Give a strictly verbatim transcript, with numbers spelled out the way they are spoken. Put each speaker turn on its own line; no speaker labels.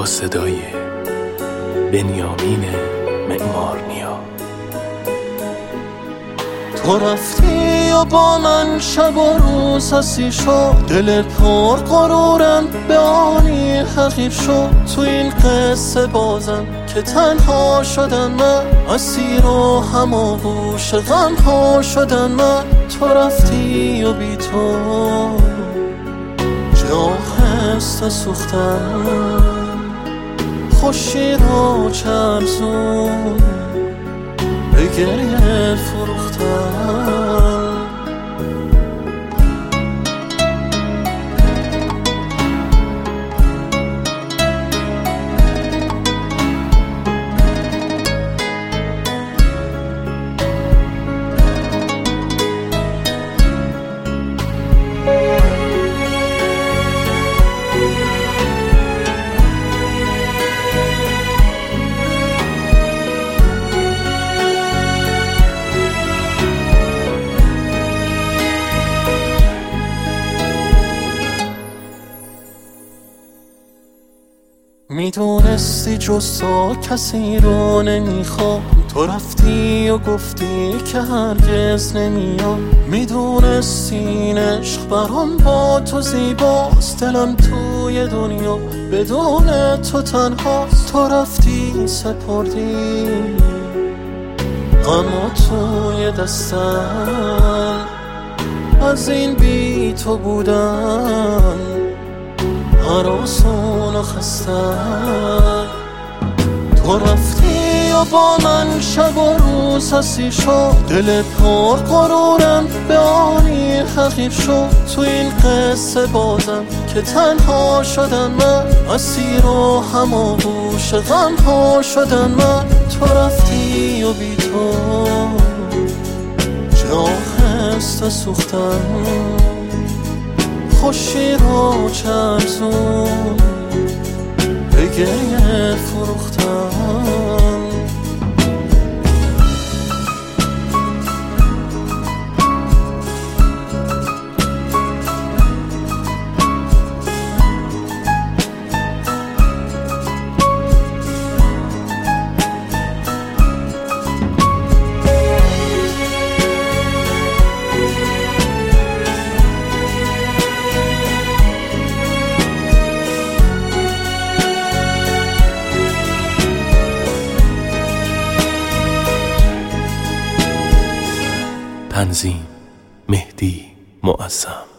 با صدای بنیامین معمارنیا.
تو رفتی و با من شب و روز حسی شد، دل پر غرورم به آنی حقیر شد. تو این قصه بازم که تنها شدن من، اسیر و هماغوش غم ها شدن من. تو رفتی و بی تو جا هست سوختن، خوشی رو چرزون به گریه فروختن. میدونستی جز تو کسی رو نمیخوام، تو رفتی و گفتی که هرگز نمیام. میدونستی این عشق برام با تو زیباست، دلم توی دنیا بدون تو تنهاست. تو رفتی سپردی اما توی دستم، از این بی تو بودن هراسون و خستن. تو رفتی و با من شب و روز حسی شد، دل پر غرورم به آنی حقیر شد. تو این قصه بازم که تنها شدن من، اسیر و هماغوش غم ها شدن من. تو رفتی و بی تو جا هست سوختن، خوشی رو چرزون به گریه فروختن.
تنظیم مهدی معظم.